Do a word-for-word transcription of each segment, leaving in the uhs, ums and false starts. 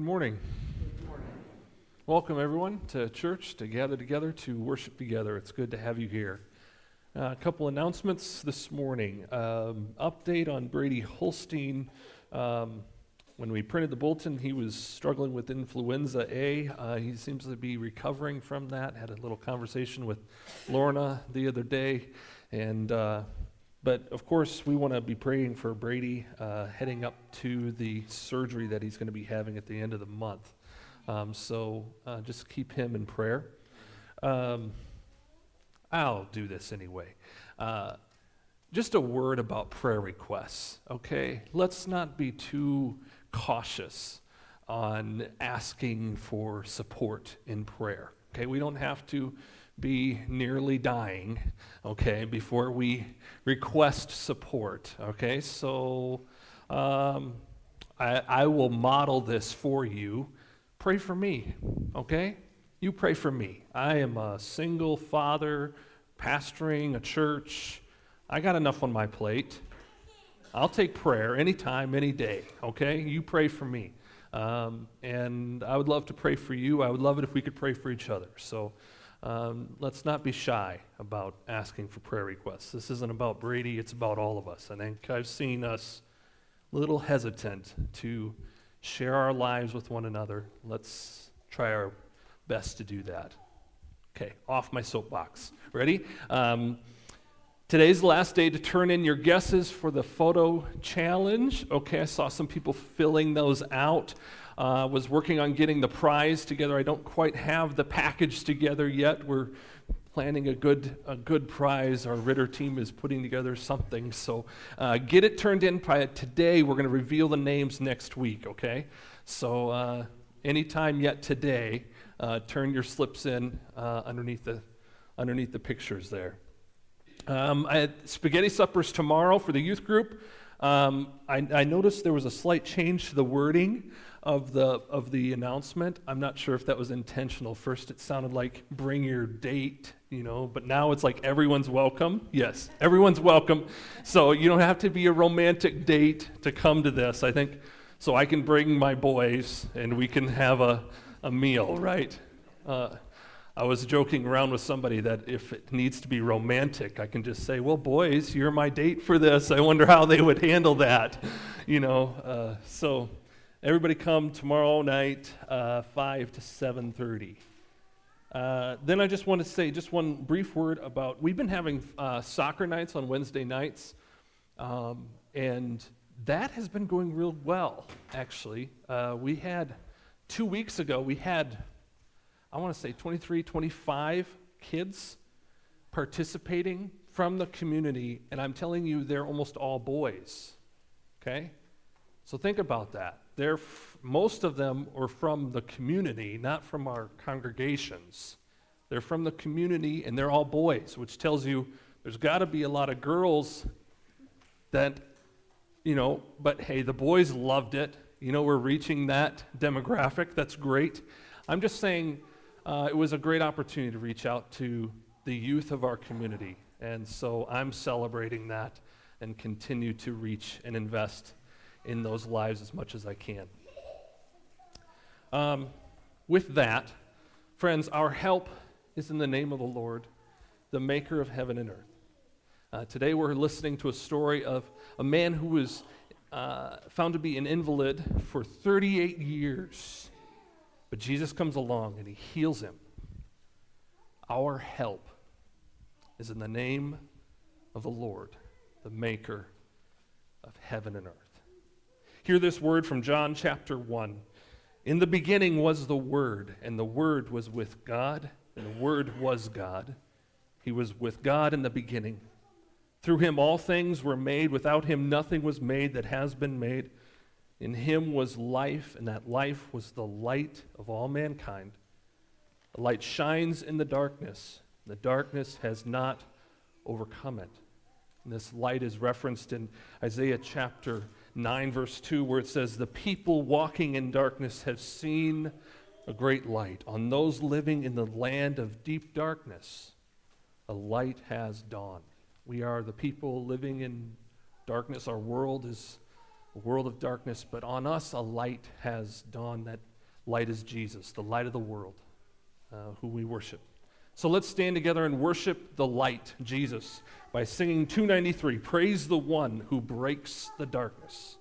morning. Good morning. Welcome, everyone, to church, to gather together, to worship together. It's good to have you here. Uh, a couple announcements this morning. Um, update on Brady Holstein. Um, when we printed the bulletin, he was struggling with influenza A. Uh, he seems to be recovering from that. Had a little conversation with Lorna the other day. and uh, But, of course, we want to be praying for Brady uh, heading up to the surgery that he's going to be having at the end of the month. Um, so uh, just keep him in prayer. Um, I'll do this anyway. Uh, just a word about prayer requests, okay? Let's not be too cautious on asking for support in prayer, okay? We don't have to be nearly dying, okay, before we request support, okay? So um, I, I will model this for you. Pray for me, okay? You pray for me. I am a single father, pastoring a church. I got enough on my plate. I'll take prayer anytime, any day, okay? You pray for me. Um, and I would love to pray for you. I would love it if we could pray for each other. So um, let's not be shy about asking for prayer requests. This isn't about Brady. It's about all of us. I think I've seen us a little hesitant to share our lives with one another. Let's try our best to do that. Okay, off my soapbox. Ready? Um, today's the last day to turn in your guesses for the photo challenge. Okay, I saw some people filling those out. Uh, was working on getting the prize together. I don't quite have the package together yet. We're planning a good a good prize. Our Ritter team is putting together something. So uh, get it turned in by today. We're going to reveal the names next week, okay? So uh, anytime yet today, uh, turn your slips in uh, underneath the underneath the pictures there. Um, I had spaghetti suppers tomorrow for the youth group. Um, I, I noticed there was a slight change to the wording of the of the announcement. I'm not sure if that was intentional. First it sounded like bring your date, you know, but now it's like everyone's welcome. Yes, everyone's welcome. So you don't have to be a romantic date to come to this. I think so I can bring my boys and we can have a, a meal, right? Uh, I was joking around with somebody that if it needs to be romantic, I can just say, well, boys, you're my date for this. I wonder how they would handle that, you know. Uh, so everybody come tomorrow night, uh, five to seven thirty. Uh, then I just want to say just one brief word about, we've been having uh, soccer nights on Wednesday nights, um, and that has been going real well, actually. Uh, we had, two weeks ago, we had, I want to say twenty-three, twenty-five kids participating from the community, and I'm telling you, they're almost all boys, okay? So think about that. They're f- most of them are from the community, not from our congregations. They're from the community, and they're all boys, which tells you there's got to be a lot of girls that, you know, but hey, the boys loved it. You know, we're reaching that demographic. That's great. I'm just saying, Uh, it was a great opportunity to reach out to the youth of our community, and so I'm celebrating that and continue to reach and invest in those lives as much as I can. Um, with that, friends, our help is in the name of the Lord, the maker of heaven and earth. Uh, today we're listening to a story of a man who was uh, found to be an invalid for thirty-eight years. But Jesus comes along and he heals him. Our help is in the name of the Lord, the maker of heaven and earth. Hear this word from John chapter one. In the beginning was the Word, and the Word was with God, and the Word was God. He was with God in the beginning. Through him all things were made. Without him nothing was made that has been made. In him was life, and that life was the light of all mankind. The light shines in the darkness. The darkness has not overcome it. And this light is referenced in Isaiah chapter nine, verse two, where it says, the people walking in darkness have seen a great light. On those living in the land of deep darkness, a light has dawned. We are the people living in darkness. Our world is a world of darkness, but on us a light has dawned that light is Jesus, the light of the world, uh, who we worship. So let's stand together and worship the light, Jesus, by singing two ninety-three, Praise the One Who Breaks the Darkness.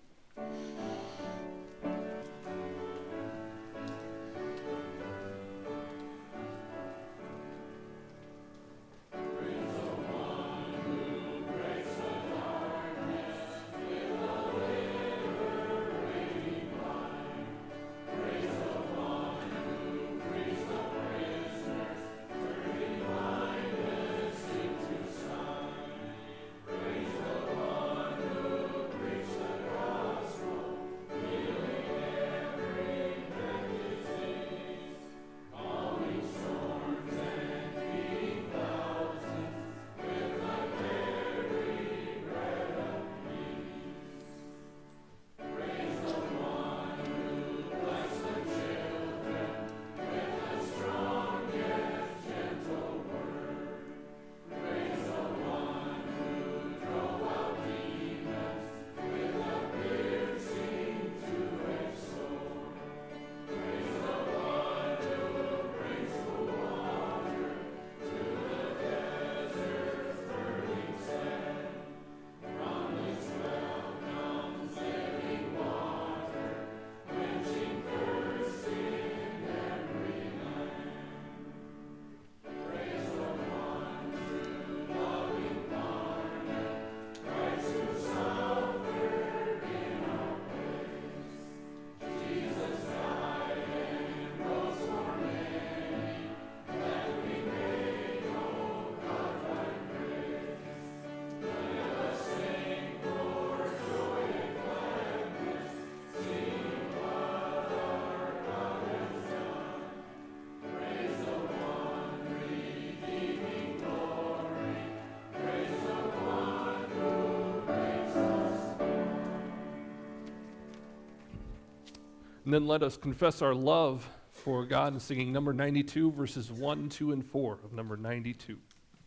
And then let us confess our love for God in singing number ninety-two, verses one, two, and four of number ninety-two.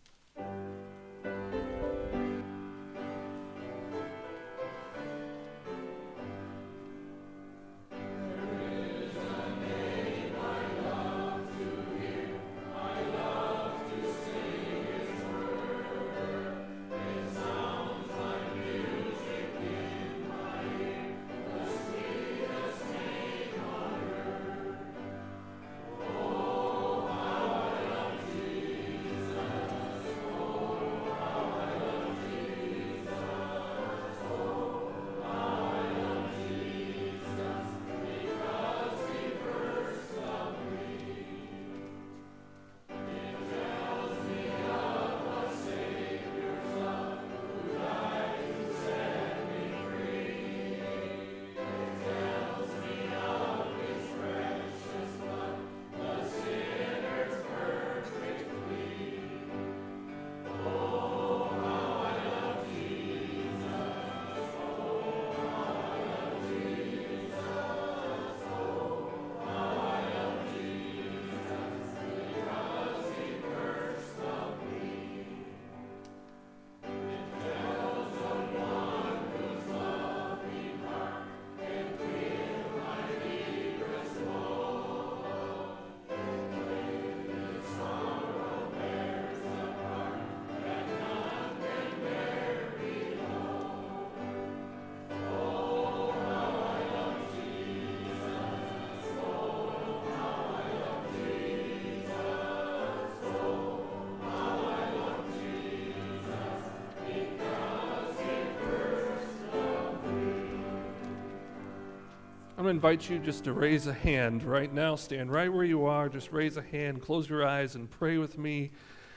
I'm going to invite you just to raise a hand right now. Stand right where you are. Just raise a hand, close your eyes, and pray with me.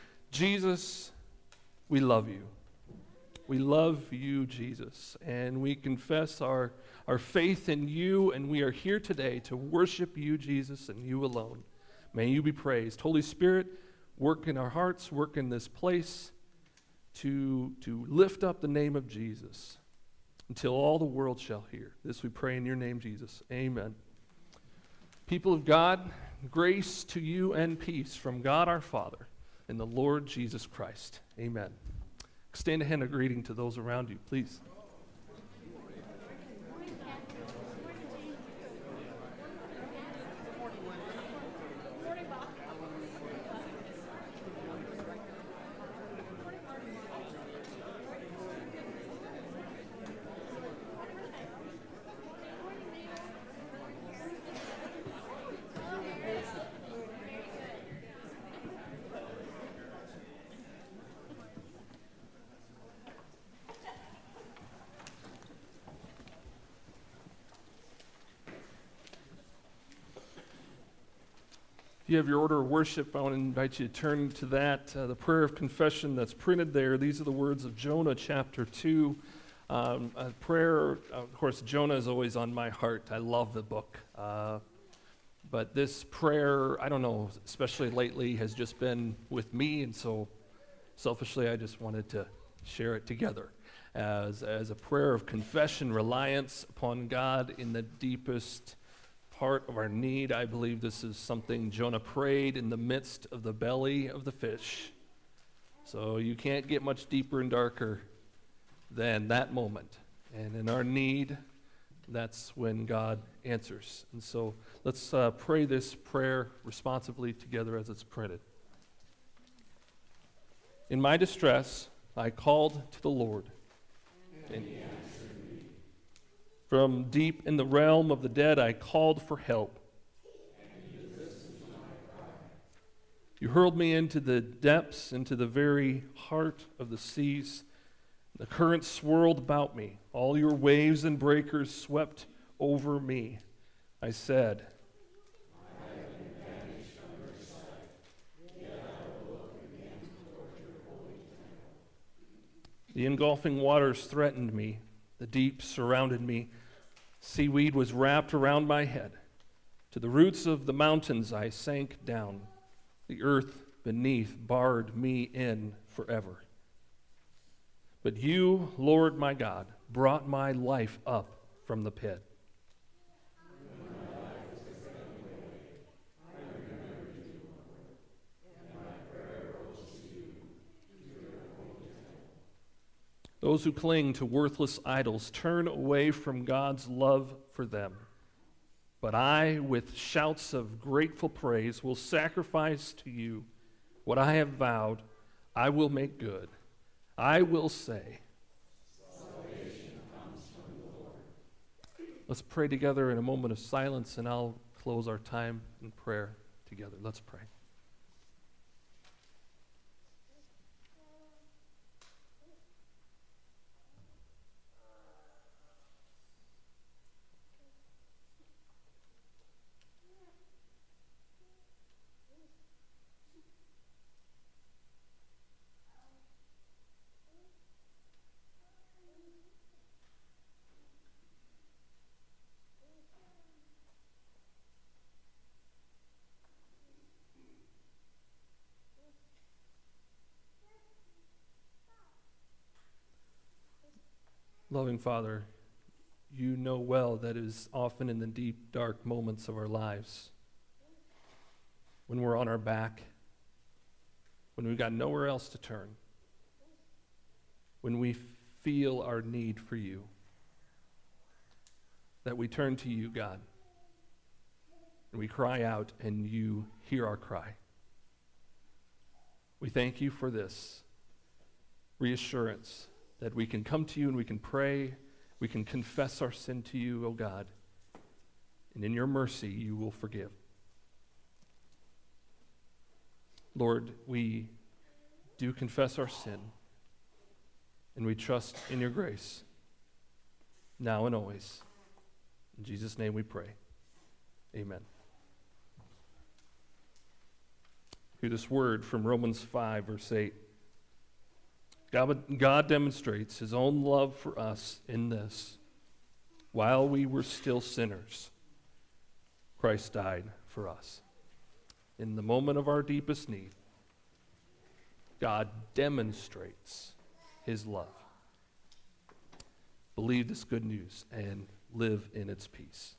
Jesus, we love you. We love you, Jesus, and we confess our, our faith in you, and we are here today to worship you, Jesus, and you alone. May you be praised. Holy Spirit, work in our hearts, work in this place to, to lift up the name of Jesus until all the world shall hear. This we pray in your name, Jesus. Amen. People of God, grace to you and peace from God our Father and the Lord Jesus Christ. Amen. Extend a hand of greeting to those around you, please. you have your order of worship, I want to invite you to turn to that, uh, the prayer of confession that's printed there. These are the words of Jonah chapter two. Um, a prayer, of course, Jonah is always on my heart. I love the book. Uh, but this prayer, I don't know, especially lately, has just been with me, and so selfishly I just wanted to share it together as, as a prayer of confession, reliance upon God in the deepest part of our need. I believe this is something Jonah prayed in the midst of the belly of the fish. So you can't get much deeper and darker than that moment. And in our need, that's when God answers. And so let's uh, pray this prayer responsively together as it's printed. In my distress, I called to the Lord. And he answered me. From deep in the realm of the dead, I called for help. And you listened to my cry. You hurled me into the depths, into the very heart of the seas. The currents swirled about me. All your waves and breakers swept over me. I said, I have been banished from your sight, yet I will look again toward your holy temple. The engulfing waters threatened me. The deep surrounded me. Seaweed was wrapped around my head. To the roots of the mountains I sank down. The earth beneath barred me in forever. But you, Lord my God, brought my life up from the pit. When my life was taken away, I remembered you, Lord, and my prayer rose to you, to your holy temple. Those who cling to worthless idols turn away from God's love for them. But I, with shouts of grateful praise, will sacrifice to you what I have vowed. I will make good. I will say, salvation comes from the Lord. Let's pray together in a moment of silence, and I'll close our time in prayer together. Let's pray. Loving Father, you know well that it is often in the deep, dark moments of our lives, when we're on our back, when we've got nowhere else to turn, when we feel our need for you, that we turn to you, God, and we cry out, and you hear our cry. We thank you for this reassurance that we can come to you and we can pray, we can confess our sin to you, O God, and in your mercy you will forgive. Lord, we do confess our sin, and we trust in your grace, now and always. In Jesus' name we pray. Amen. Hear this word from Romans five, verse eight. God, God demonstrates his own love for us in this. While we were still sinners, Christ died for us. In the moment of our deepest need, God demonstrates his love. Believe this good news and live in its peace.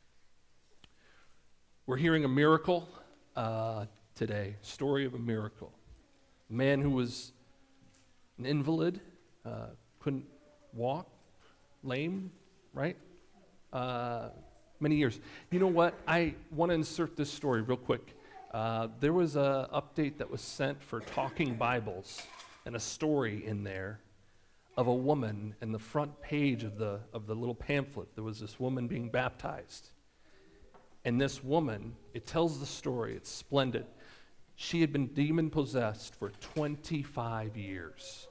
We're hearing a miracle uh, today, story of a miracle. A man who was an invalid, uh, couldn't walk, lame, right? Uh, many years. You know what? I want to insert this story real quick. Uh, there was an update that was sent for Talking Bibles, and a story in there of a woman in the front page of the of the little pamphlet. There was this woman being baptized. And this woman, it tells the story, it's splendid. She had been demon-possessed for twenty-five years.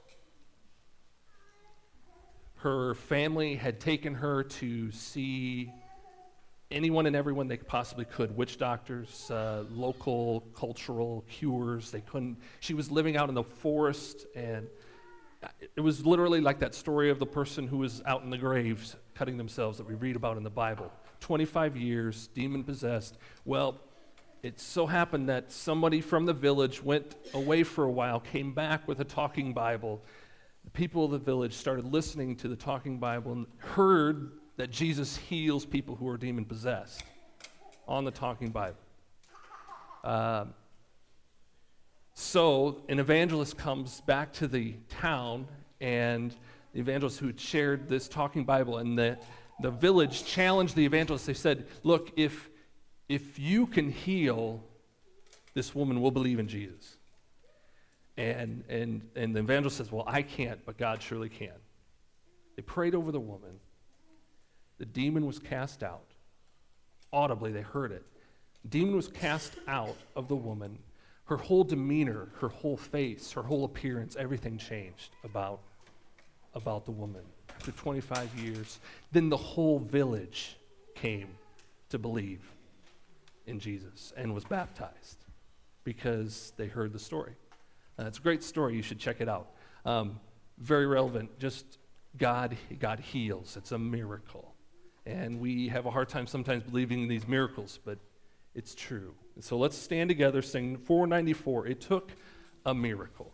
Her family had taken her to see anyone and everyone they possibly could. Witch doctors, uh, local cultural cures. They couldn't. She was living out in the forest, and it was literally like that story of the person who was out in the graves cutting themselves that we read about in the Bible. twenty-five years, demon-possessed. Well, it so happened that somebody from the village went away for a while, came back with a talking Bible. The people of the village started listening to the talking Bible and heard that Jesus heals people who are demon-possessed on the talking Bible. Um, so an evangelist comes back to the town, and the evangelist who had shared this talking Bible, and the, the village challenged the evangelist. They said, look, if, if you can heal this woman, we'll believe in Jesus. And, and, and the evangelist says, well, I can't, but God surely can. They prayed over the woman. The demon was cast out. Audibly, they heard it. The demon was cast out of the woman. Her whole demeanor, her whole face, her whole appearance, everything changed about, about the woman. After twenty-five years, then the whole village came to believe in Jesus and was baptized because they heard the story. Uh, it's a great story. You should check it out. Um, very relevant. Just God, God heals. It's a miracle. And we have a hard time sometimes believing in these miracles, but it's true. And so let's stand together, sing four ninety-four. It took a miracle.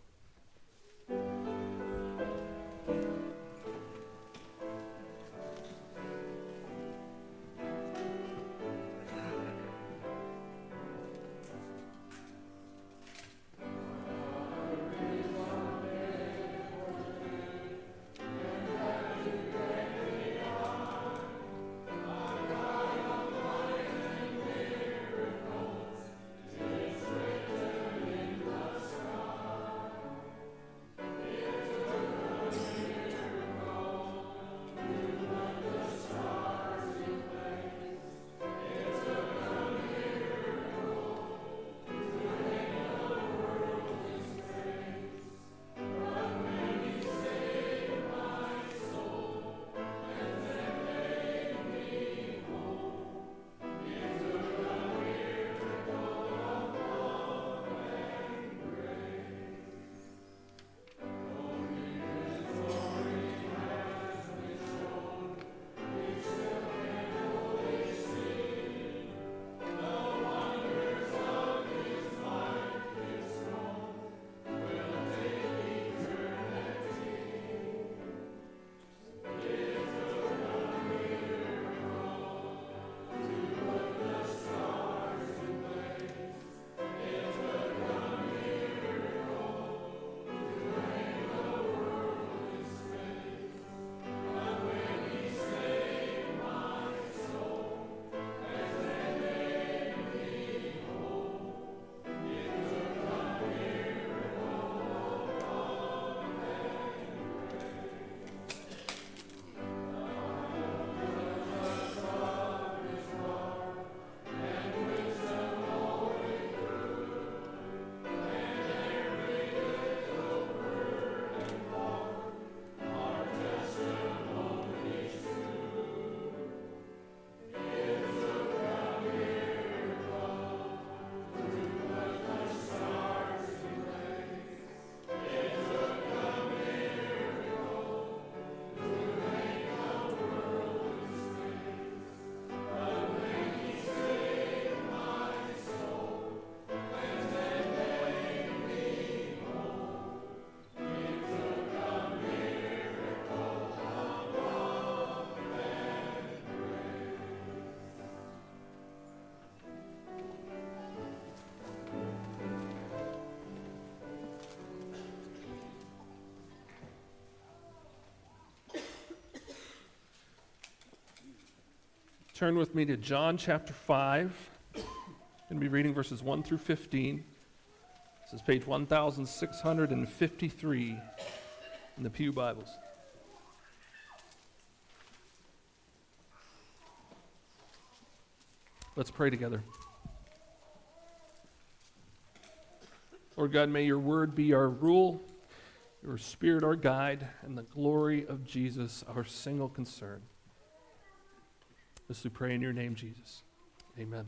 Turn with me to John chapter five. I'm going to be reading verses one through fifteen. This is page one thousand six hundred fifty-three in the Pew Bibles. Let's pray together. Lord God, may your word be our rule, your spirit our guide, and the glory of Jesus our single concern. This we pray in your name, Jesus. Amen.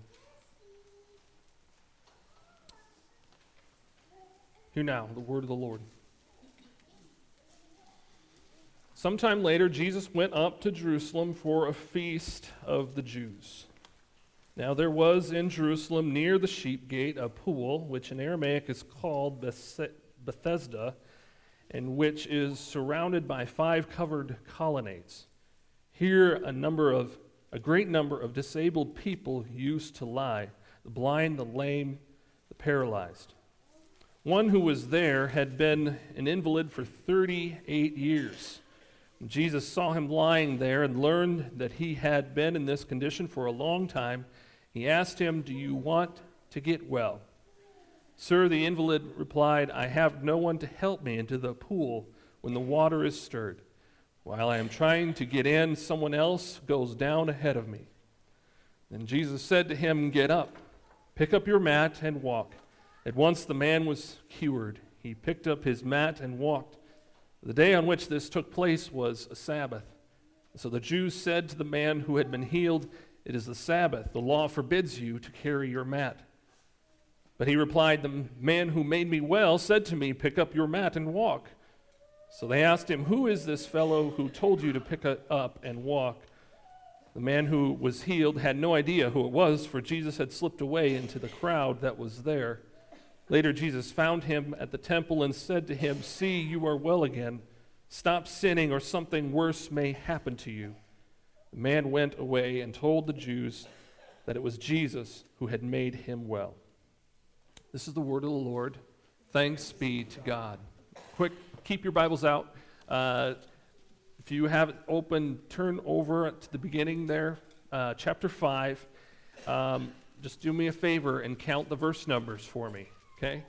Hear now the word of the Lord. Sometime later, Jesus went up to Jerusalem for a feast of the Jews. Now there was in Jerusalem near the sheep gate a pool, which in Aramaic is called Bethesda, and which is surrounded by five covered colonnades. Here a number of a great number of disabled people used to lie, the blind, the lame, the paralyzed. One who was there had been an invalid for thirty-eight years. When Jesus saw him lying there and learned that he had been in this condition for a long time, he asked him, "Do you want to get well?" "Sir," the invalid replied, "I have no one to help me into the pool when the water is stirred. While I am trying to get in, someone else goes down ahead of me." Then Jesus said to him, "Get up, pick up your mat and walk." At once the man was cured. He picked up his mat and walked. The day on which this took place was a Sabbath. So the Jews said to the man who had been healed, "It is the Sabbath. The law forbids you to carry your mat." But he replied, "The man who made me well said to me, 'Pick up your mat and walk.'" So they asked him, "Who is this fellow who told you to pick it up and walk?" The man who was healed had no idea who it was, for Jesus had slipped away into the crowd that was there. Later Jesus found him at the temple and said to him, "See, you are well again. Stop sinning, or something worse may happen to you." The man went away and told the Jews that it was Jesus who had made him well. This is the word of the Lord. Thanks be to God. Quick, keep your Bibles out. Uh, if you have it open, turn over to the beginning there, uh, chapter five. Um, just do me a favor and count the verse numbers for me. Okay?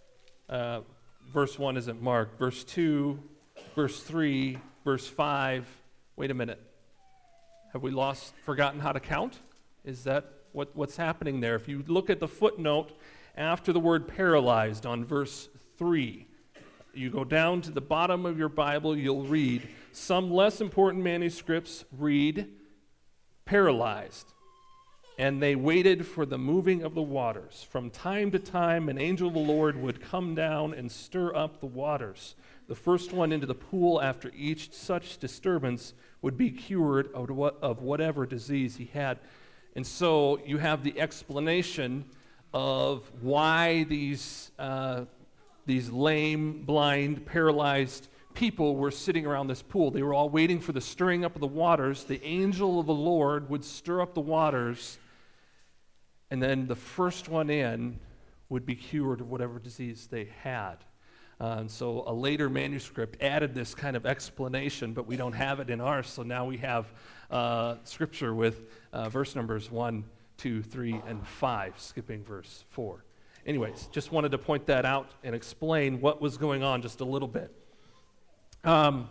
Uh, verse one isn't marked. Verse two, verse three, verse five. Wait a minute. Have we lost, forgotten how to count? Is that what, what's happening there? If you look at the footnote after the word paralyzed on verse three, you go down to the bottom of your Bible, you'll read, some less important manuscripts read paralyzed. And they waited for the moving of the waters. From time to time, an angel of the Lord would come down and stir up the waters. The first one into the pool after each such disturbance would be cured of, what, of whatever disease he had. And so you have the explanation of why these, uh, these lame, blind, paralyzed people were sitting around this pool. They were all waiting for the stirring up of the waters. The angel of the Lord would stir up the waters, and then the first one in would be cured of whatever disease they had. Uh, and so a later manuscript added this kind of explanation, but we don't have it in ours, so now we have uh, scripture with uh, verse numbers one, two, three, and five, skipping verse four. Anyways, just wanted to point that out and explain what was going on just a little bit. Um,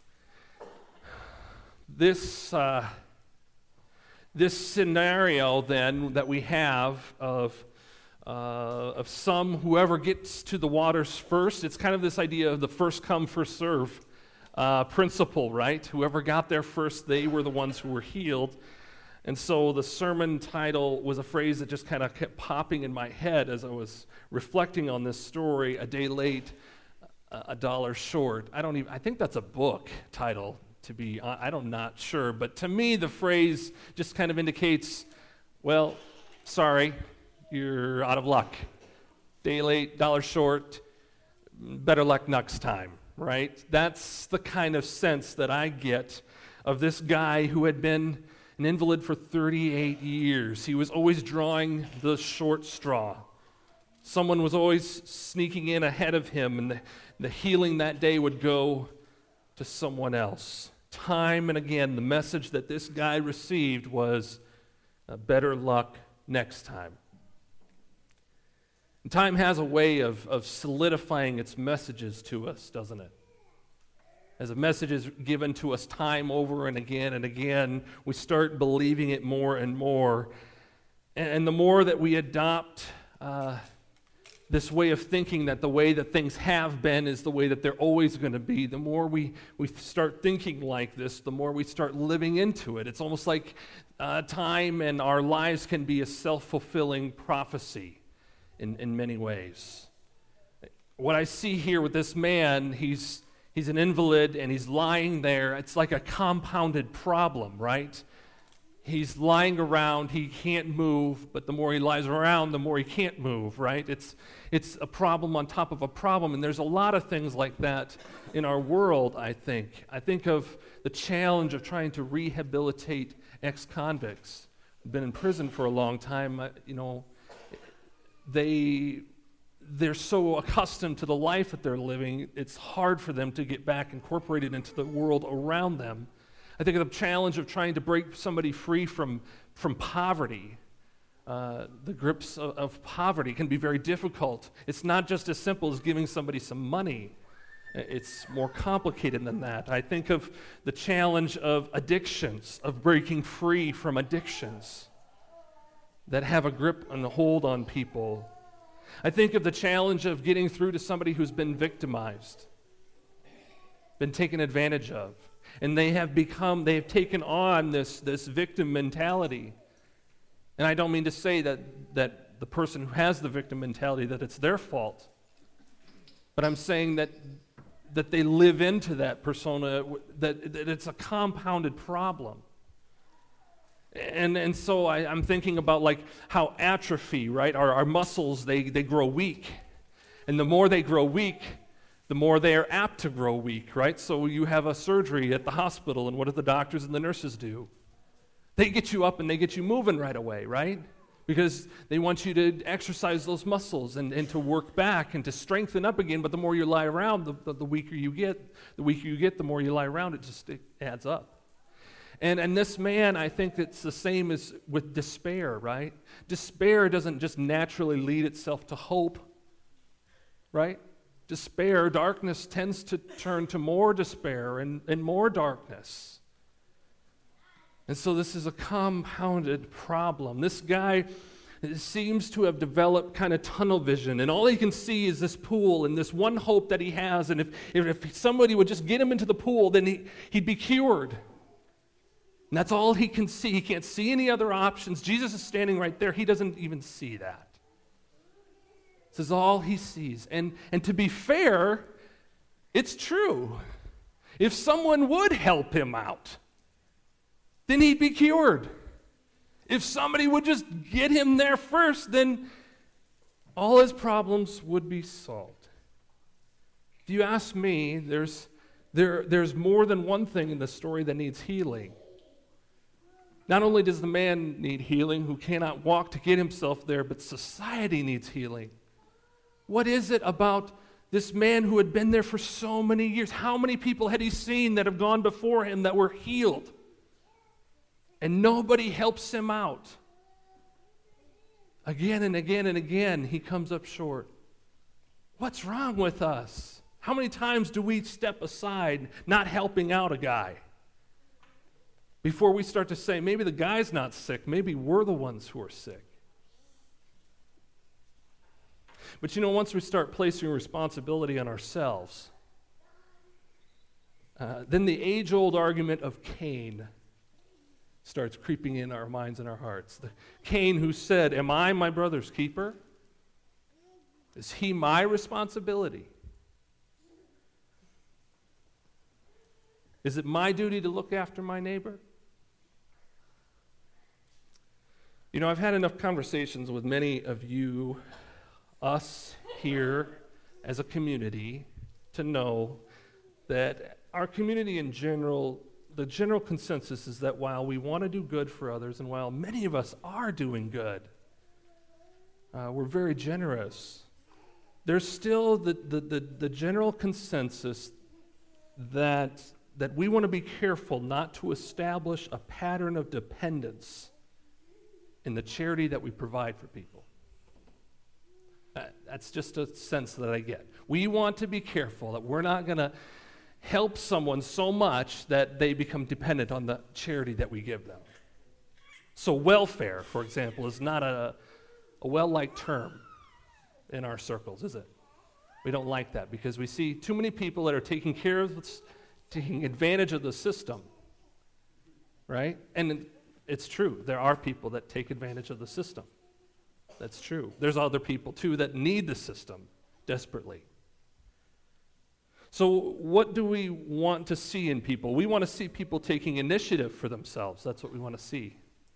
this... Uh, This scenario, then, that we have of, uh, of some, whoever gets to the waters first, it's kind of this idea of the first come, first serve uh, principle, right? Whoever got there first, they were the ones who were healed. And so the sermon title was a phrase that just kind of kept popping in my head as I was reflecting on this story, "A day late, a dollar short." I don't even, I think that's a book title. To be, I don't not sure, but to me the phrase just kind of indicates, well, sorry, you're out of luck. Day late, dollar short, better luck next time, right? That's the kind of sense that I get of this guy who had been an invalid for thirty-eight years. He was always drawing the short straw. Someone was always sneaking in ahead of him, and the, the healing that day would go to someone else. Time and again, the message that this guy received was uh, better luck next time. And time has a way of, of solidifying its messages to us, doesn't it? As a message is given to us time over and again and again, we start believing it more and more. And, and the more that we adopt uh, this way of thinking that the way that things have been is the way that they're always going to be, the more we, we start thinking like this, the more we start living into it. It's almost like uh, time and our lives can be a self-fulfilling prophecy in, in many ways. What I see here with this man, he's he's an invalid and he's lying there. It's like a compounded problem, right? He's lying around, he can't move, but the more he lies around, the more he can't move, right? It's it's a problem on top of a problem, and there's a lot of things like that in our world, I think. I think of the challenge of trying to rehabilitate ex-convicts who've been in prison for a long time. You know, they, they're so accustomed to the life that they're living, it's hard for them to get back incorporated into the world around them. I think of the challenge of trying to break somebody free from, from poverty. Uh, the grips of, of poverty can be very difficult. It's not just as simple as giving somebody some money. It's more complicated than that. I think of the challenge of addictions, of breaking free from addictions that have a grip and a hold on people. I think of the challenge of getting through to somebody who's been victimized, been taken advantage of. And they have become, they have taken on this, this victim mentality. And I don't mean to say that, that the person who has the victim mentality, that it's their fault. But I'm saying that, that they live into that persona, that, that it's a compounded problem. And, and so I, I'm thinking about like how atrophy, right? Our, our muscles, they, they grow weak. And the more they grow weak, the more they are apt to grow weak, right? So you have a surgery at the hospital, and what do the doctors and the nurses do? They get you up and they get you moving right away, right? Because they want you to exercise those muscles and, and to work back and to strengthen up again, but the more you lie around, the, the, the weaker you get. The weaker you get, the more you lie around, it just it adds up. And, and this man, I think it's the same as with despair, right? Despair doesn't just naturally lead itself to hope, right? Despair, darkness tends to turn to more despair and, and more darkness. And so this is a compounded problem. This guy seems to have developed kind of tunnel vision, and all he can see is this pool and this one hope that he has, and if, if, if somebody would just get him into the pool, then he, he'd be cured. And that's all he can see. He can't see any other options. Jesus is standing right there. He doesn't even see that. This is all he sees. And, and to be fair, it's true. If someone would help him out, then he'd be cured. If somebody would just get him there first, then all his problems would be solved. If you ask me, there's, there, there's more than one thing in the story that needs healing. Not only does the man need healing who cannot walk to get himself there, but society needs healing. What is it about this man who had been there for so many years? How many people had he seen that have gone before him that were healed? And nobody helps him out. Again and again and again, he comes up short. What's wrong with us? How many times do we step aside not helping out a guy before we start to say, maybe the guy's not sick, maybe we're the ones who are sick? But you know, once we start placing responsibility on ourselves, uh, then the age-old argument of Cain starts creeping in our minds and our hearts. The Cain who said, am I my brother's keeper? Is he my responsibility? Is it my duty to look after my neighbor? You know, I've had enough conversations with many of you, us here as a community, to know that our community in general, the general consensus is that while we want to do good for others, and while many of us are doing good, uh, we're very generous, there's still the, the, the, the general consensus that, that we want to be careful not to establish a pattern of dependence in the charity that we provide for people. Uh, that's just a sense that I get. We want to be careful that we're not going to help someone so much that they become dependent on the charity that we give them. So welfare, for example, is not a, a well-liked term. in our circles, is it? We don't like that because we see too many people that are taking care of, taking advantage of the system, right? And it's true. There are people that take advantage of the system. That's true. There's other people, too, that need the system desperately. So what do we want to see in people? We want to see people taking initiative for themselves. That's what we want to see.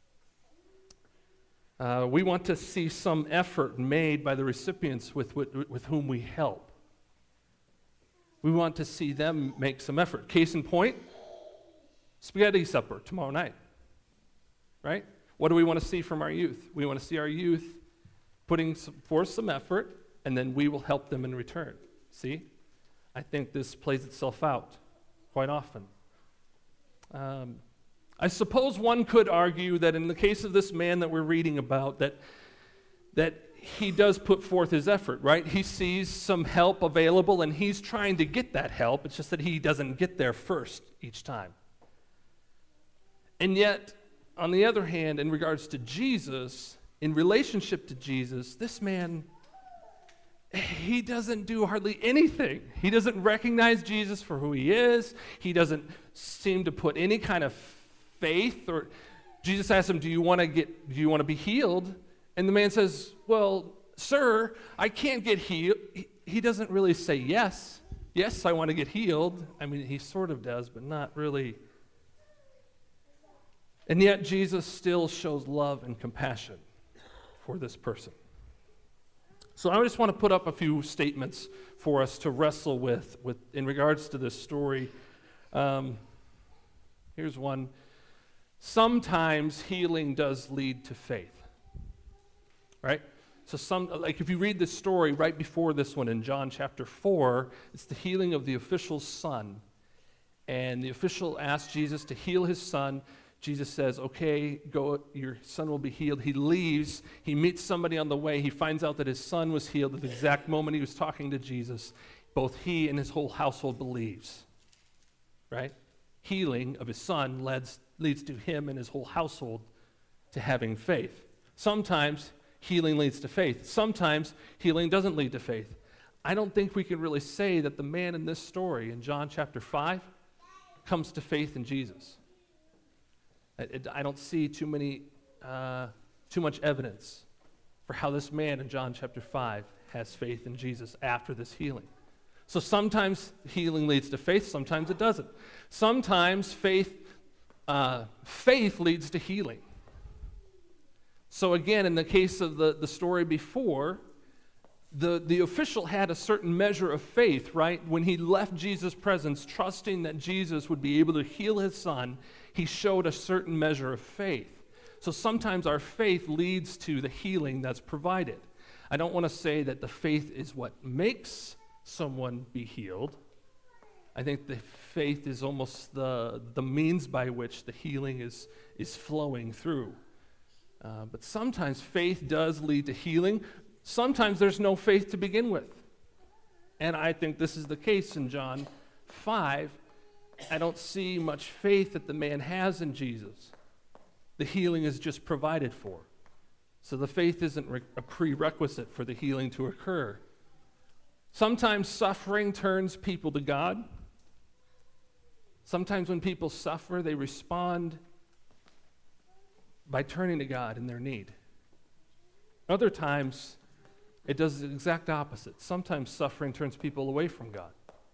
Uh, we want to see some effort made by the recipients with, with, with whom we help. We want to see them make some effort. Case in point, spaghetti supper tomorrow night, right? What do we want to see from our youth? We want to see our youth putting some, forth some effort, and then we will help them in return. See? I think this plays itself out quite often. Um, I suppose one could argue that in the case of this man that we're reading about, that, that he does put forth his effort, right? He sees some help available, and he's trying to get that help. It's just that he doesn't get there first each time. And yet, on the other hand, in regards to Jesus, in relationship to Jesus, this man, he doesn't do hardly anything. He doesn't recognize Jesus for who he is. He doesn't seem to put any kind of faith. Or Jesus asks him, do you want to get, do you want to be healed? And the man says, well, sir, I can't get healed. He, he doesn't really say yes. Yes, I want to get healed. I mean, he sort of does, but not really. And yet Jesus still shows love and compassion for this person. So I just want to put up a few statements for us to wrestle with, with in regards to this story. Um, here's one. Sometimes healing does lead to faith, right? So some, like if you read this story right before this one in John chapter four, it's the healing of the official's son. And the official asks Jesus to heal his son. Jesus says, okay, go, your son will be healed. He leaves. He meets somebody on the way. He finds out that his son was healed at the exact moment he was talking to Jesus. Both he and his whole household believes, right? Healing of his son leads, leads to him and his whole household to having faith. Sometimes healing leads to faith. Sometimes healing doesn't lead to faith. I don't think we can really say that the man in this story in John chapter five comes to faith in Jesus. I don't see too many, uh, too much evidence for how this man in John chapter five has faith in Jesus after this healing. So sometimes healing leads to faith, sometimes it doesn't. Sometimes faith, uh, faith leads to healing. So again, in the case of the, the story before, the, the official had a certain measure of faith, right? When he left Jesus' presence, trusting that Jesus would be able to heal his son, he showed a certain measure of faith. So sometimes our faith leads to the healing that's provided. I don't want to say that the faith is what makes someone be healed. I think the faith is almost the, the means by which the healing is, is flowing through. Uh, but sometimes faith does lead to healing. Sometimes there's no faith to begin with. And I think this is the case in John five. I don't see much faith that the man has in Jesus. The healing is just provided for. So the faith isn't re- a prerequisite for the healing to occur. Sometimes suffering turns people to God. Sometimes when people suffer, they respond by turning to God in their need. Other times, it does the exact opposite. Sometimes suffering turns people away from God.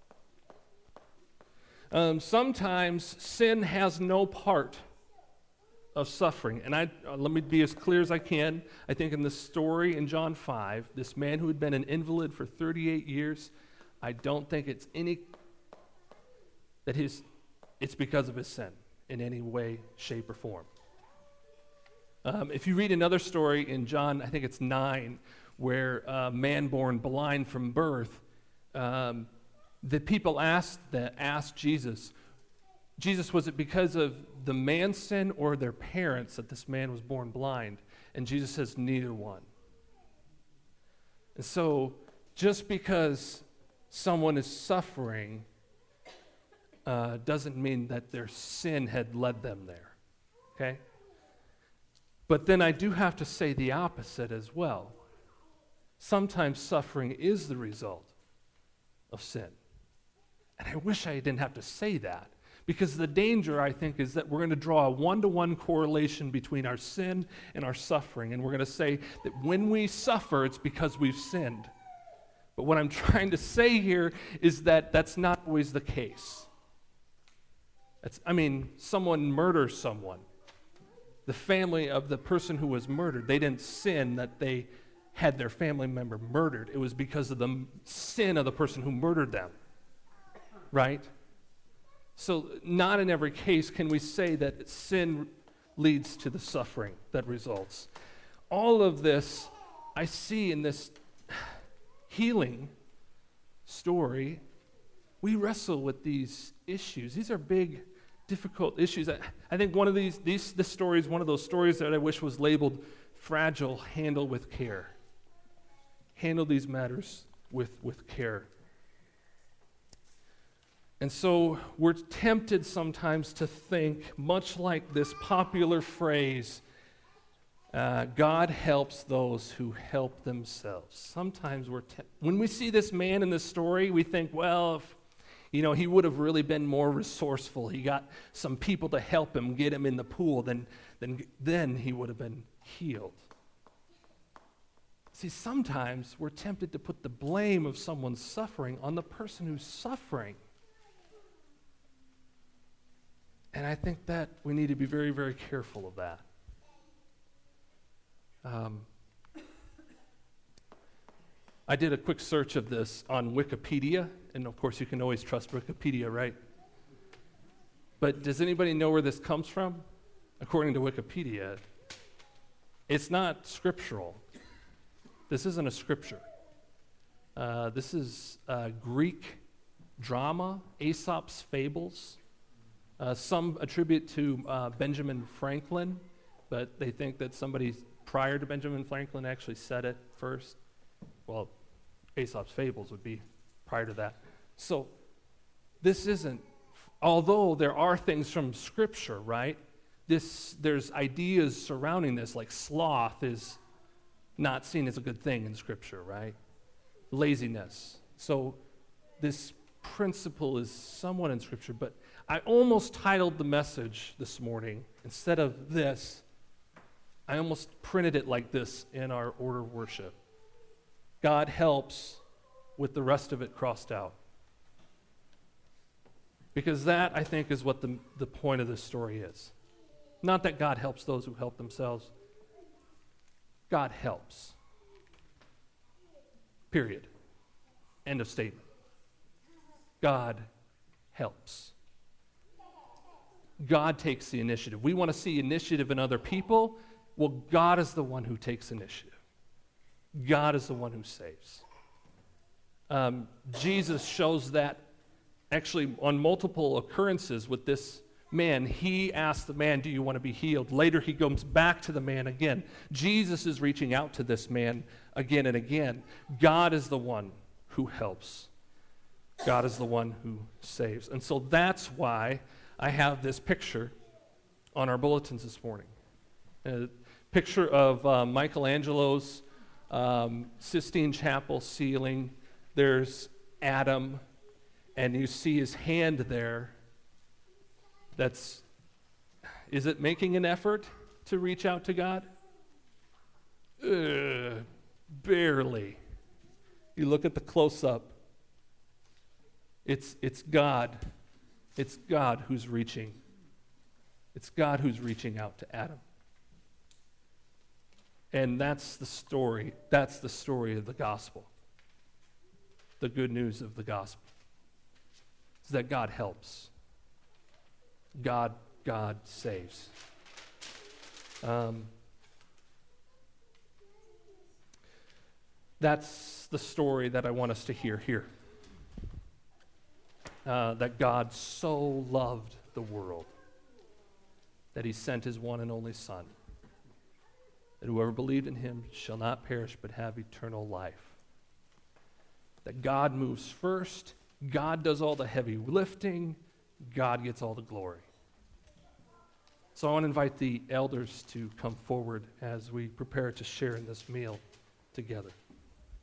Um, sometimes sin has no part of suffering. And I uh, let me be as clear as I can. I think in the story in John five, this man who had been an invalid for thirty-eight years, I don't think it's any that his it's because of his sin in any way, shape, or form. Um, if you read another story in John, I think it's nine, where a man born blind from birth, um, the people asked that asked Jesus, Jesus, was it because of the man's sin or their parents that this man was born blind? And Jesus says, neither one. And so, just because someone is suffering uh, doesn't mean that their sin had led them there, okay? But then I do have to say the opposite as well. Sometimes suffering is the result of sin. And I wish I didn't have to say that, because the danger, I think, is that we're going to draw a one-to-one correlation between our sin and our suffering, and we're going to say that when we suffer, it's because we've sinned. But what I'm trying to say here is that that's not always the case. That's, I mean, someone murders someone. The family of the person who was murdered, they didn't sin that they had their family member murdered. It was because of the m- sin of the person who murdered them. Right? So not in every case can we say that sin leads to the suffering that results. All of this I see in this healing story. We wrestle with these issues. These are big, difficult issues. I, I think one of these, these, this story is one of those stories that I wish was labeled fragile, handle with care. Handle these matters with, with care. And so we're tempted sometimes to think, much like this popular phrase, uh, God helps those who help themselves. Sometimes we're, te- when we see this man in this story, we think, well, if, you know, he would have really been more resourceful. He got some people to help him get him in the pool, then, then, then he would have been healed. See, sometimes we're tempted to put the blame of someone's suffering on the person who's suffering. And I think that we need to be very, very careful of that. Um, I did a quick search of this on Wikipedia, and of course you can always trust Wikipedia, right? But does anybody know where this comes from? According to Wikipedia, it's not scriptural. This isn't a scripture. Uh, this is uh, Greek drama, Aesop's Fables. Uh, some attribute to uh, Benjamin Franklin, but they think that somebody prior to Benjamin Franklin actually said it first. Well, Aesop's Fables would be prior to that. So this isn't, although there are things from Scripture, right? This, there's ideas surrounding this, like sloth is not seen as a good thing in Scripture, right? Laziness. So this principle is somewhat in Scripture, but I almost titled the message this morning, instead of this, I almost printed it like this in our order of worship. God helps, with the rest of it crossed out. Because that, I think, is what the, the point of this story is. Not that God helps those who help themselves. God helps. Period. End of statement. God helps. God takes the initiative. We want to see initiative in other people. Well, God is the one who takes initiative. God is the one who saves. Um, Jesus shows that actually on multiple occurrences with this man. He asked the man, do you want to be healed? Later he comes back to the man again. Jesus is reaching out to this man again and again. God is the one who helps. God is the one who saves. And so that's why I have this picture on our bulletins this morning. A picture of uh, Michelangelo's um, Sistine Chapel ceiling. There's Adam, and you see his hand there. That's, is it making an effort to reach out to God? Uh, barely. You look at the close-up. It's, it's God. It's God who's reaching. It's God who's reaching out to Adam. And that's the story. That's the story of the gospel. The good news of the gospel is that God helps. God, God saves. Um, that's the story that I want us to hear here. Uh, that God so loved the world that he sent his one and only Son, that whoever believed in him shall not perish but have eternal life. That God moves first, God does all the heavy lifting, God gets all the glory. So I want to invite the elders to come forward as we prepare to share in this meal together.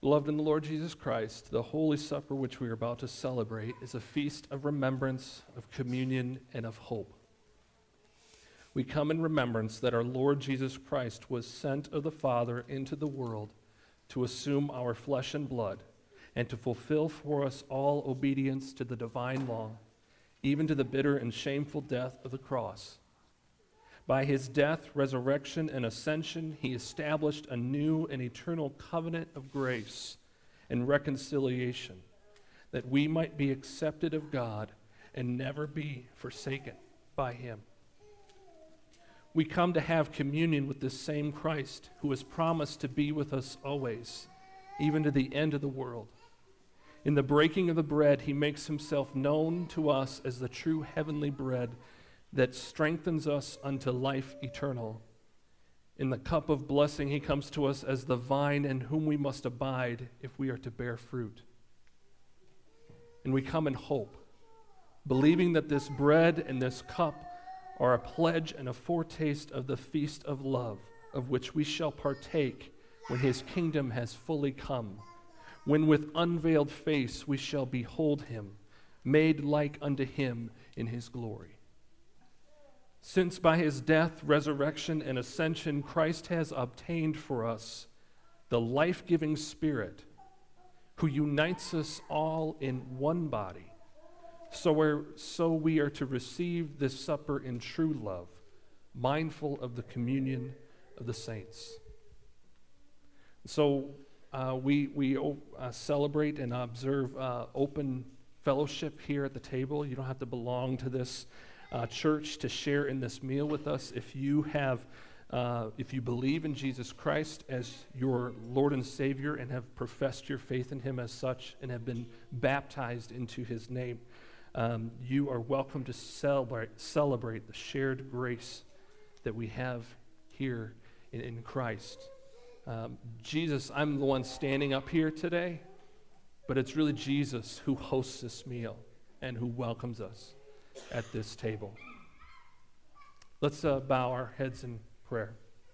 Beloved in the Lord Jesus Christ, the Holy Supper which we are about to celebrate is a feast of remembrance, of communion, and of hope. We come in remembrance that our Lord Jesus Christ was sent of the Father into the world to assume our flesh and blood and to fulfill for us all obedience to the divine law, even to the bitter and shameful death of the cross. By his death, resurrection, and ascension, he established a new and eternal covenant of grace and reconciliation, that we might be accepted of God and never be forsaken by him. We come to have communion with this same Christ who has promised to be with us always, even to the end of the world. In the breaking of the bread, he makes himself known to us as the true heavenly bread that strengthens us unto life eternal. In the cup of blessing, he comes to us as the vine in whom we must abide if we are to bear fruit. And we come in hope, believing that this bread and this cup are a pledge and a foretaste of the feast of love, of which we shall partake when his kingdom has fully come, when with unveiled face we shall behold him, made like unto him in his glory. Since by his death, resurrection, and ascension, Christ has obtained for us the life-giving Spirit who unites us all in one body, so, we're, so we are to receive this supper in true love, mindful of the communion of the saints. So uh, we, we uh, celebrate and observe uh, open fellowship here at the table. You don't have to belong to this Uh, church to share in this meal with us. If you have, uh, if you believe in Jesus Christ as your Lord and Savior and have professed your faith in him as such and have been baptized into his name, um, you are welcome to celebrate, celebrate the shared grace that we have here in, in Christ. Um, Jesus, I'm the one standing up here today, but it's really Jesus who hosts this meal and who welcomes us at this table. Let's uh, bow our heads in prayer.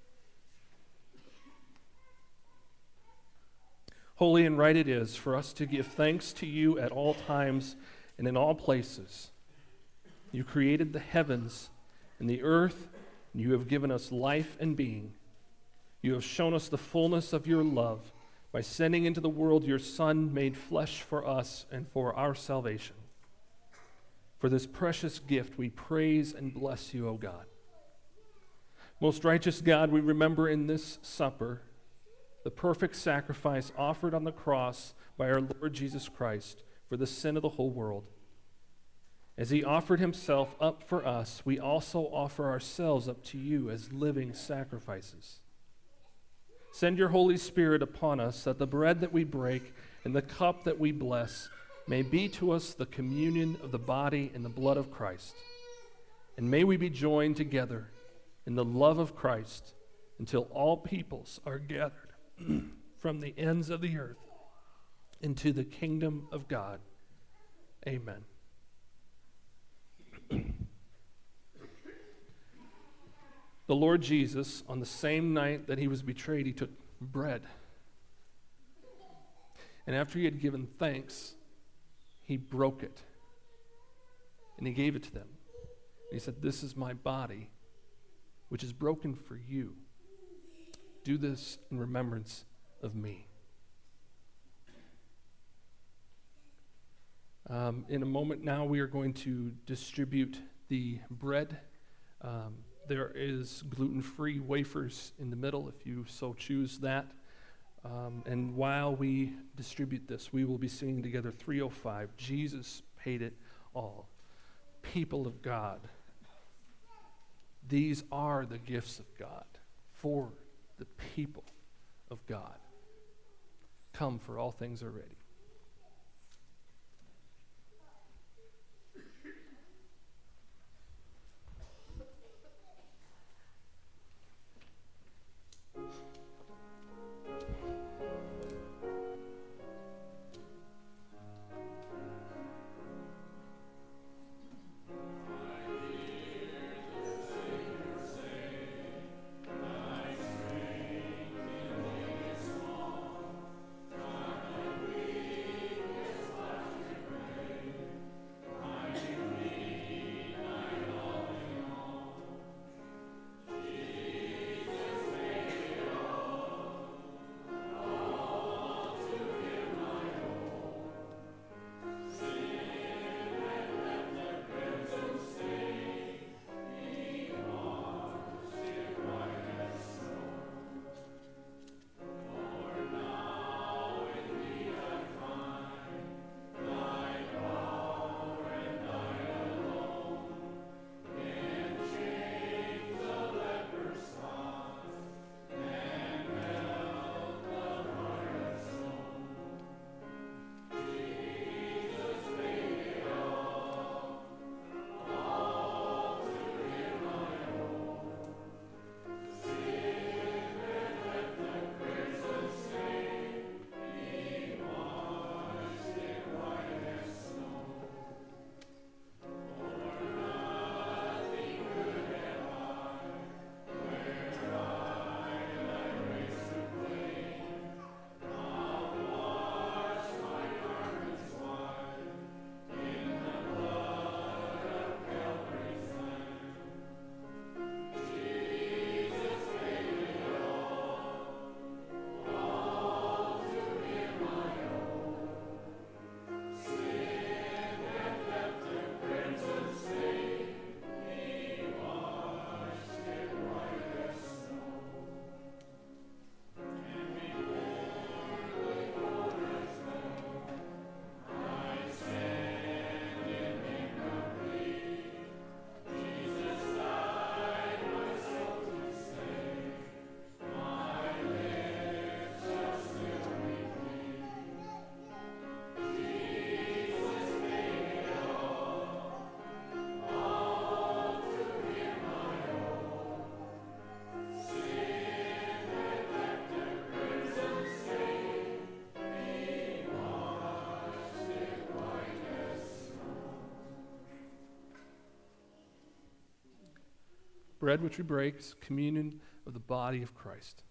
Holy and right it is for us to give thanks to you at all times and in all places. You created the heavens and the earth, and you have given us life and being. You have shown us the fullness of your love by sending into the world your Son made flesh for us and for our salvation. For this precious gift, we praise and bless you, O God. Most righteous God, we remember in this supper the perfect sacrifice offered on the cross by our Lord Jesus Christ for the sin of the whole world. As he offered himself up for us, we also offer ourselves up to you as living sacrifices. Send your Holy Spirit upon us that the bread that we break and the cup that we bless may be to us the communion of the body and the blood of Christ. And may we be joined together in the love of Christ until all peoples are gathered from the ends of the earth into the kingdom of God. Amen. The Lord Jesus, on the same night that he was betrayed, he took bread. And after he had given thanks, he broke it, and he gave it to them. And he said, "This is my body, which is broken for you. Do this in remembrance of me." Um, in a moment now, we are going to distribute the bread. Um, there is gluten-free wafers in the middle, if you so choose that. Um, and while we distribute this, we will be singing together three oh five, Jesus Paid It All. People of God, these are the gifts of God for the people of God. Come, for all things are ready. Thy strength in this small bread which we break is communion of the body of Christ.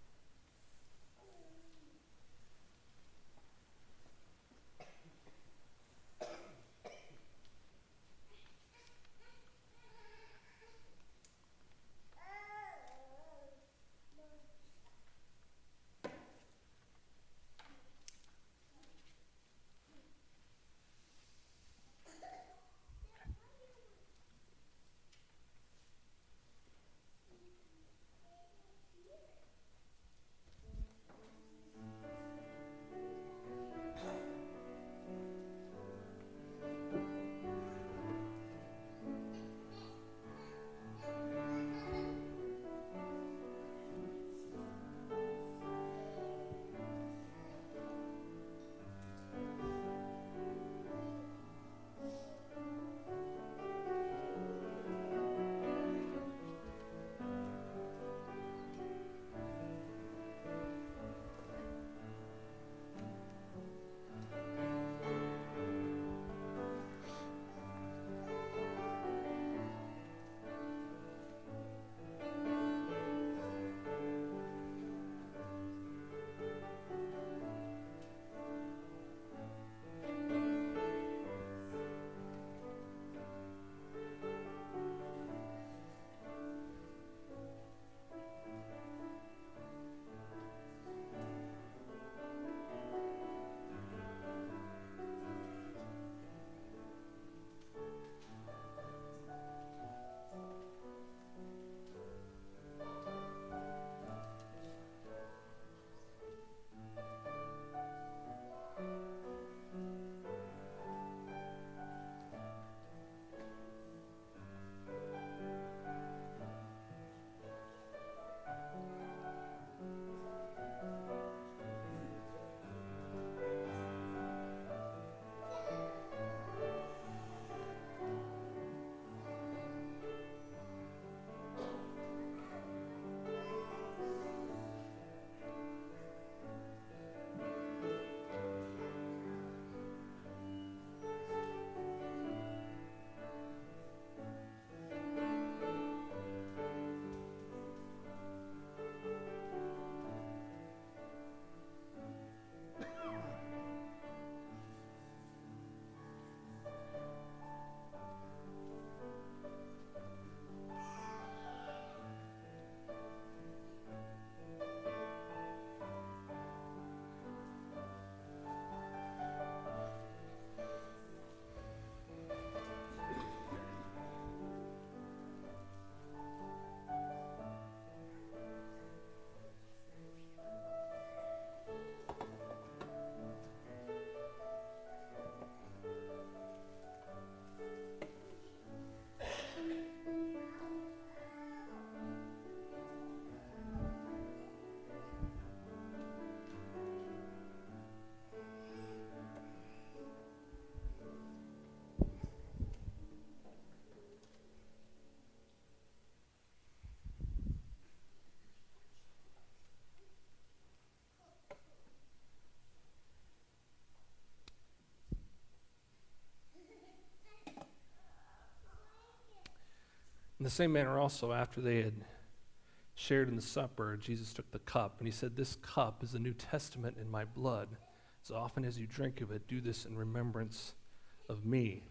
In the same manner also, after they had shared in the supper, Jesus took the cup, and he said, "This cup is the New Testament in my blood. As often as you drink of it, do this in remembrance of me."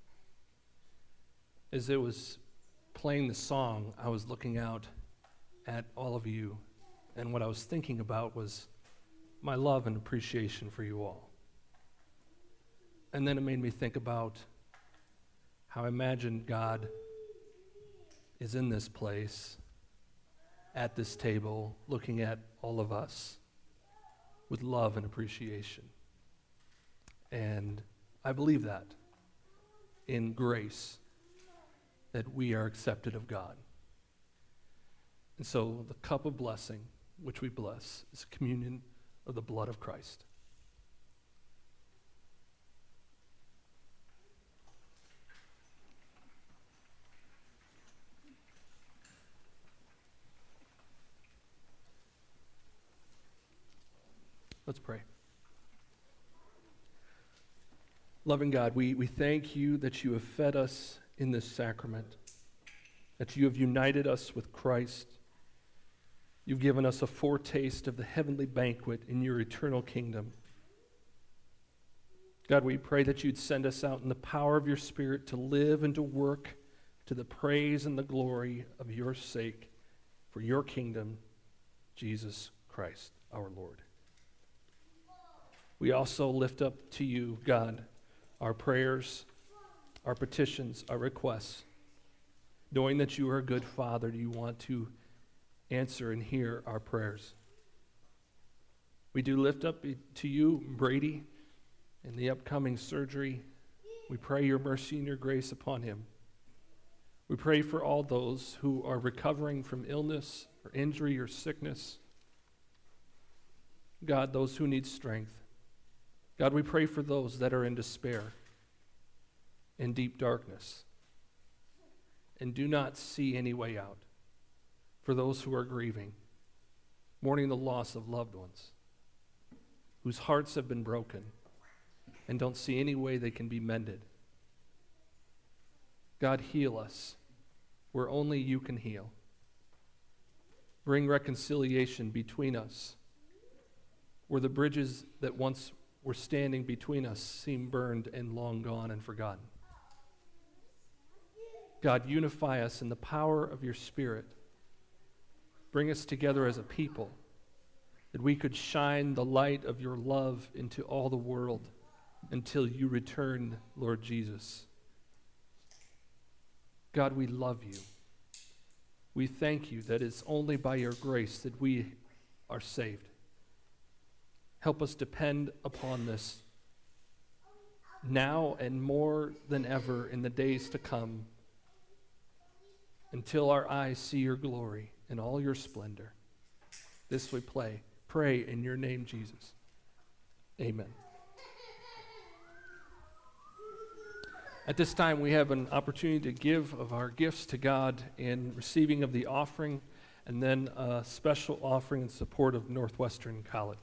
As it was playing the song, I was looking out at all of you, and what I was thinking about was my love and appreciation for you all. And then it made me think about how I imagine God is in this place, at this table, looking at all of us with love and appreciation. And I believe that in grace, that we are accepted of God. And so the cup of blessing, which we bless, is a communion of the blood of Christ. Let's pray. Loving God, we, we thank you that you have fed us in this sacrament that you have united us with Christ. You've given us a foretaste of the heavenly banquet in your eternal kingdom. God, we pray that you'd send us out in the power of your Spirit to live and to work to the praise and the glory of your sake for your kingdom, Jesus Christ, our Lord. We also lift up to you, God, our prayers, our petitions, our requests, knowing that you are a good Father. You want to answer and hear our prayers. We do lift up to you Brady in the upcoming surgery. We pray your mercy and your grace upon him. We pray for all those who are recovering from illness or injury or sickness. God, those who need strength. God, we pray for those that are in despair, in deep darkness, and do not see any way out. For those who are grieving, mourning the loss of loved ones, whose hearts have been broken and don't see any way they can be mended. God, heal us where only you can heal. Bring reconciliation between us where the bridges that once were standing between us seem burned and long gone and forgotten. God, unify us in the power of your Spirit. Bring us together as a people that we could shine the light of your love into all the world until you return, Lord Jesus. God, we love you. We thank you that it's only by your grace that we are saved. Help us depend upon this now and more than ever in the days to come, until our eyes see your glory and all your splendor. This we pray. Pray in your name, Jesus. Amen. At this time, we have an opportunity to give of our gifts to God in receiving of the offering, and then a special offering in support of Northwestern College.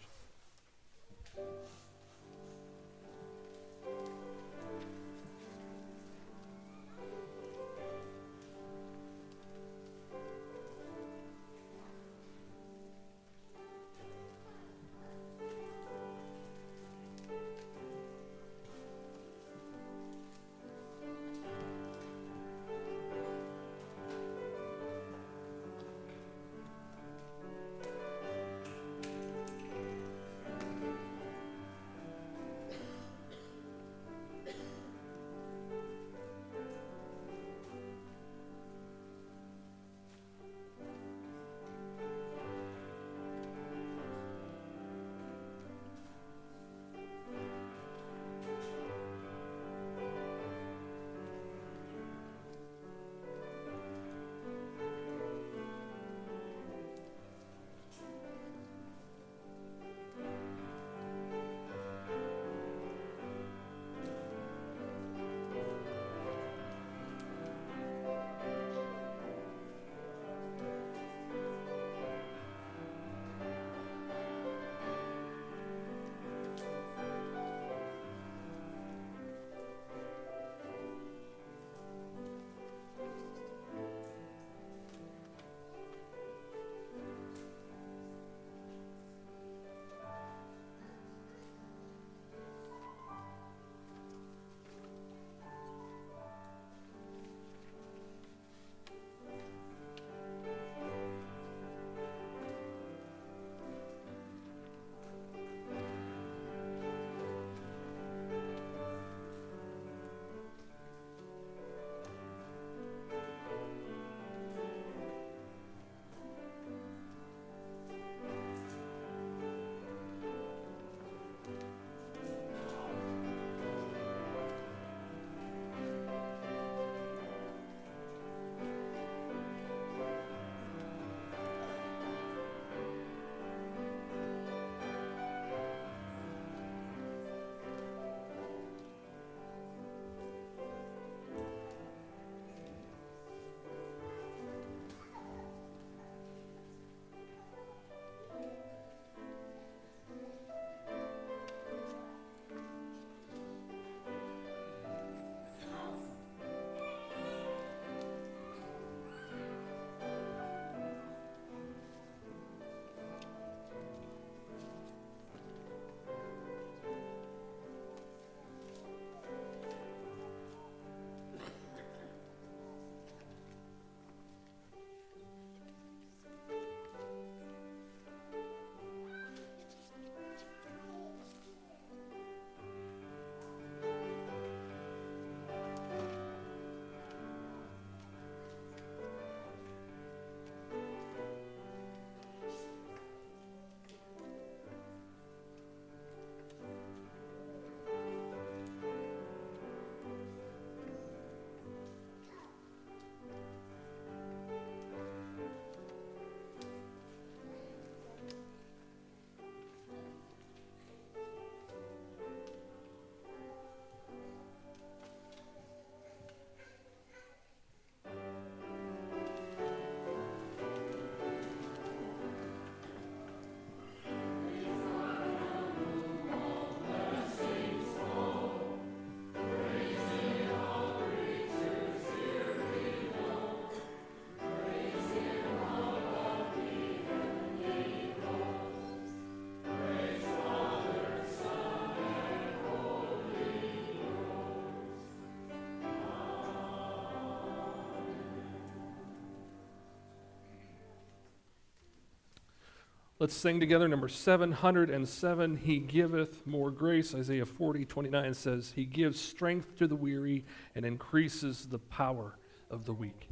Let's sing together number seven hundred seven, He Giveth More Grace. Isaiah forty twenty-nine says, He gives strength to the weary and increases the power of the weak.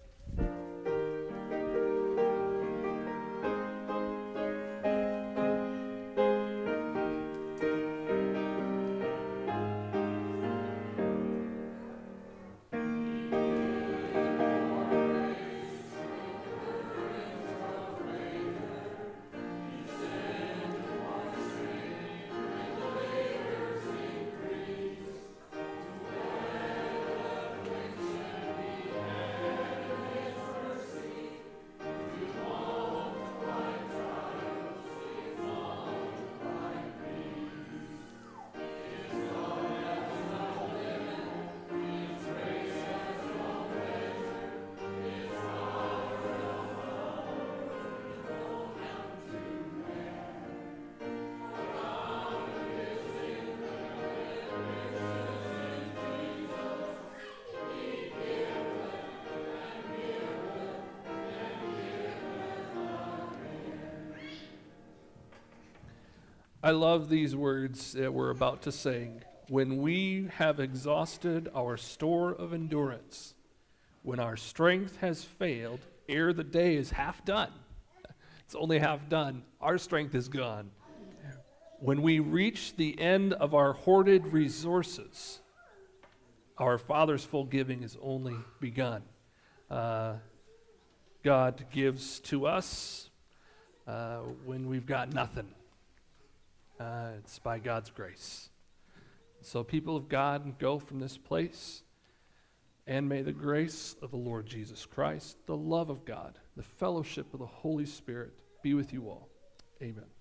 I love these words that we're about to sing. When we have exhausted our store of endurance, when our strength has failed, ere the day is half done, it's only half done, our strength is gone. When we reach the end of our hoarded resources, our Father's full giving is only begun. Uh, God gives to us uh, when we've got nothing. Uh, it's by God's grace. So people of God, go from this place, and may the grace of the Lord Jesus Christ, the love of God, the fellowship of the Holy Spirit be with you all. Amen.